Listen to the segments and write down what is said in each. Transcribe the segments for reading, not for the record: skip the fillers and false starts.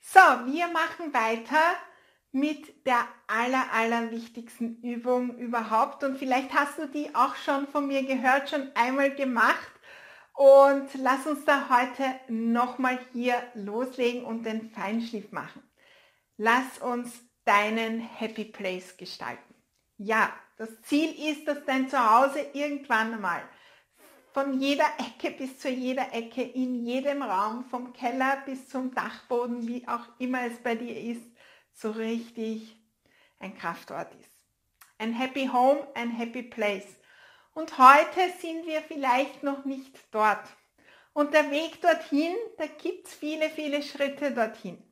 So, wir machen weiter mit der allerwichtigsten Übung überhaupt. Und vielleicht hast du die auch schon von mir gehört, schon einmal gemacht. Und lass uns da heute nochmal hier loslegen und den Feinschliff machen. Lass uns deinen Happy Place gestalten. Ja, das Ziel ist, dass dein Zuhause irgendwann mal von jeder Ecke bis zu jeder Ecke, in jedem Raum, vom Keller bis zum Dachboden, wie auch immer es bei dir ist, so richtig ein Kraftort ist. Ein Happy Home, ein Happy Place. Und heute sind wir vielleicht noch nicht dort. Und der Weg dorthin, da gibt es viele Schritte dorthin.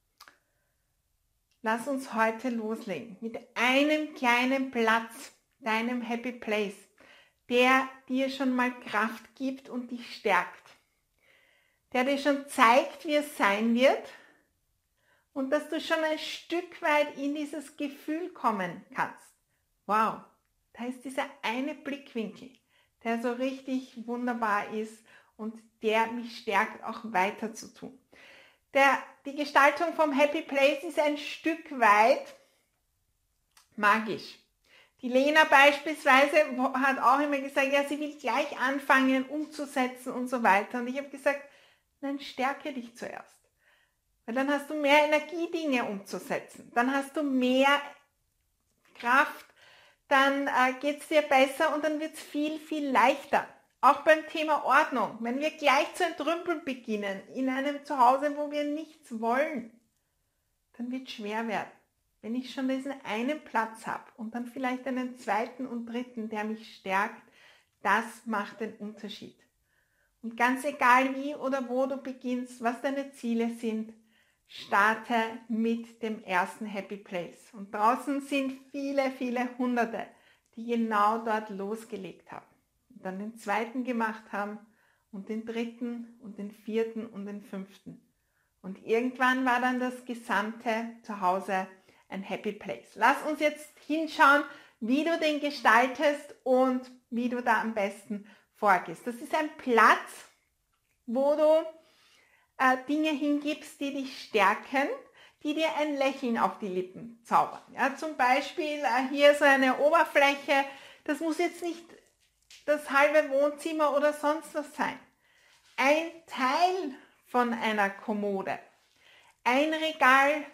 Lass uns heute loslegen mit einem kleinen Platz, deinem Happy Place, der dir schon mal Kraft gibt und dich stärkt. Der dir schon zeigt, wie es sein wird und dass du schon ein Stück weit in dieses Gefühl kommen kannst. Wow, da ist dieser eine Blickwinkel, der so richtig wunderbar ist und der mich stärkt, auch weiter zu tun. Die Gestaltung vom Happy Place ist ein Stück weit magisch. Die Lena beispielsweise hat auch immer gesagt, ja, sie will gleich anfangen umzusetzen und so weiter. Und ich habe gesagt, nein, stärke dich zuerst. Weil dann hast du mehr Energie, Dinge umzusetzen. Dann hast du mehr Kraft, dann geht es dir besser und dann wird es viel leichter. Auch beim Thema Ordnung. Wenn wir gleich zu entrümpeln beginnen, in einem Zuhause, wo wir nichts wollen, dann wird es schwer werden. Wenn ich schon diesen einen Platz habe und dann vielleicht einen zweiten und dritten, der mich stärkt, das macht den Unterschied. Und ganz egal wie oder wo du beginnst, was deine Ziele sind, starte mit dem ersten Happy Place. Und draußen sind viele Hunderte, die genau dort losgelegt haben. Und dann den zweiten gemacht haben und den dritten und den vierten und den fünften. Und irgendwann war dann das gesamte Zuhause ein Happy Place. Lass uns jetzt hinschauen, wie du den gestaltest und wie du da am besten vorgehst. Das ist ein Platz, wo du Dinge hingibst, die dich stärken, die dir ein Lächeln auf die Lippen zaubern. Ja, zum Beispiel hier so eine Oberfläche, das muss jetzt nicht das halbe Wohnzimmer oder sonst was sein. Ein Teil von einer Kommode, ein Regalfach,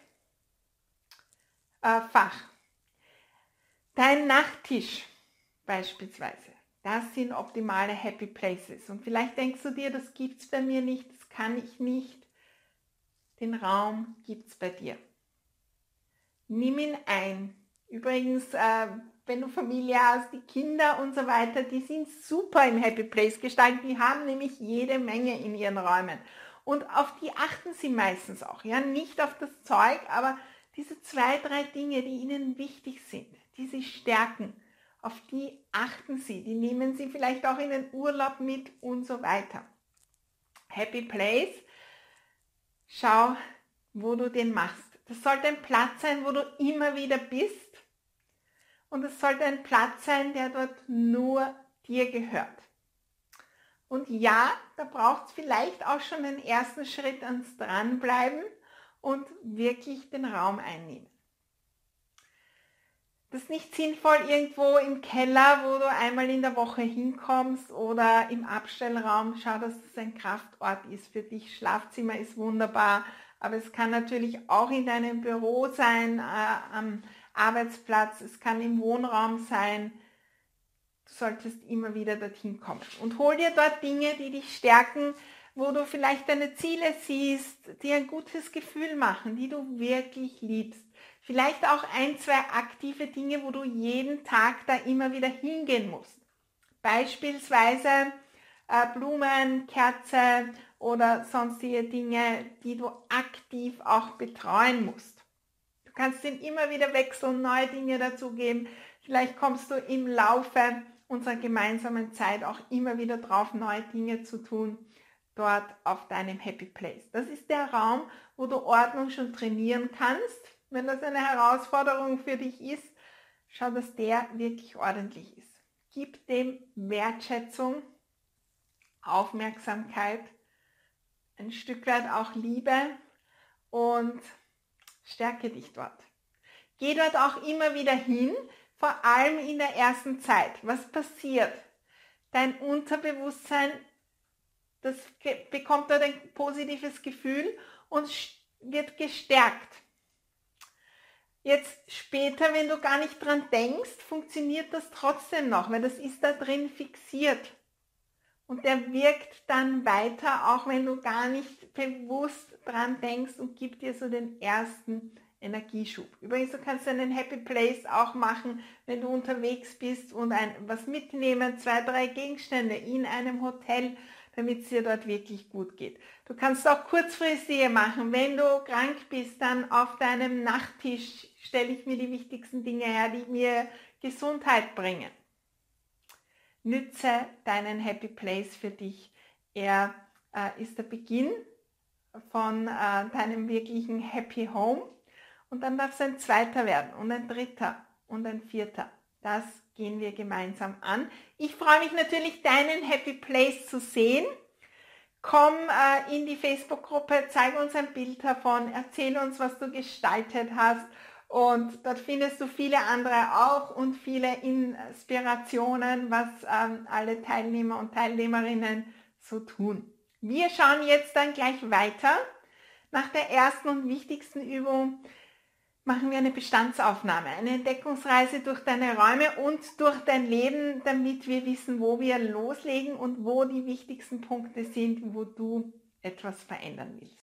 dein Nachttisch beispielsweise. Das sind optimale Happy Places. Und vielleicht denkst du dir, das gibt es bei mir nicht, das kann ich nicht. Den Raum gibt es bei dir. Nimm ihn ein. Übrigens, wenn du Familie hast, die Kinder und so weiter, die sind super im Happy Place gestaltet. Die haben nämlich jede Menge in ihren Räumen. Und auf die achten sie meistens auch. Ja? Nicht auf das Zeug, aber diese 2, 3 Dinge, die ihnen wichtig sind, die sie stärken, auf die achten sie. Die nehmen sie vielleicht auch in den Urlaub mit und so weiter. Happy Place, schau, wo du den machst. Das sollte ein Platz sein, wo du immer wieder bist. Und es sollte ein Platz sein, der dort nur dir gehört. Und ja, da braucht es vielleicht auch schon den ersten Schritt ans Dranbleiben und wirklich den Raum einnehmen. Das ist nicht sinnvoll irgendwo im Keller, wo du einmal in der Woche hinkommst oder im Abstellraum. Schau, dass es ein Kraftort ist für dich. Schlafzimmer ist wunderbar, aber es kann natürlich auch in deinem Büro sein, am Arbeitsplatz, es kann im Wohnraum sein. Du solltest immer wieder dorthin kommen. Und hol dir dort Dinge, die dich stärken, wo du vielleicht deine Ziele siehst, die ein gutes Gefühl machen, die du wirklich liebst. Vielleicht auch 1, 2 aktive Dinge, wo du jeden Tag da immer wieder hingehen musst. Beispielsweise Blumen, Kerze oder sonstige Dinge, die du aktiv auch betreuen musst. Du kannst ihm immer wieder wechseln, neue Dinge dazugeben. Vielleicht kommst du im Laufe unserer gemeinsamen Zeit auch immer wieder drauf, neue Dinge zu tun, dort auf deinem Happy Place. Das ist der Raum, wo du Ordnung schon trainieren kannst. Wenn das eine Herausforderung für dich ist, schau, dass der wirklich ordentlich ist. Gib dem Wertschätzung, Aufmerksamkeit, ein Stück weit auch Liebe und stärke dich dort. Geh dort auch immer wieder hin, vor allem in der ersten Zeit. Was passiert? Dein Unterbewusstsein, das bekommt dort ein positives Gefühl und wird gestärkt. Jetzt später, wenn du gar nicht dran denkst, funktioniert das trotzdem noch, weil das ist da drin fixiert. Und der wirkt dann weiter, auch wenn du gar nicht bewusst dran denkst, und gibt dir so den ersten Energieschub. Übrigens, du kannst einen Happy Place auch machen, wenn du unterwegs bist und was mitnehmen, 2, 3 Gegenstände in einem Hotel, damit es dir dort wirklich gut geht. Du kannst auch kurzfristige machen. Wenn du krank bist, dann auf deinem Nachttisch stelle ich mir die wichtigsten Dinge her, die mir Gesundheit bringen. Nütze deinen Happy Place für dich. Er ist der Beginn von deinem wirklichen Happy Home. Und dann darf es ein zweiter werden und ein dritter und ein vierter. Das gehen wir gemeinsam an. Ich freue mich natürlich, deinen Happy Place zu sehen. Komm in die Facebook-Gruppe, zeig uns ein Bild davon, erzähl uns, was du gestaltet hast. Und dort findest du viele andere auch und viele Inspirationen, was alle Teilnehmer und Teilnehmerinnen so tun. Wir schauen jetzt dann gleich weiter. Nach der ersten und wichtigsten Übung machen wir eine Bestandsaufnahme, eine Entdeckungsreise durch deine Räume und durch dein Leben, damit wir wissen, wo wir loslegen und wo die wichtigsten Punkte sind, wo du etwas verändern willst.